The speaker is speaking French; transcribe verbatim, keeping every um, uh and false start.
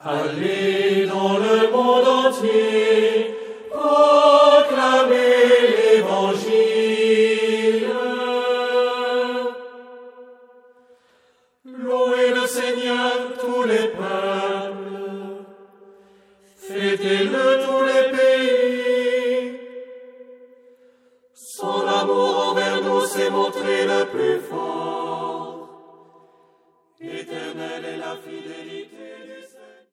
Allez dans le monde entier, proclamez l'Évangile. Louez le Seigneur tous les peuples, fêtez-le tous les pays. Son amour envers nous s'est montré le plus fort. Éternelle est la fidélité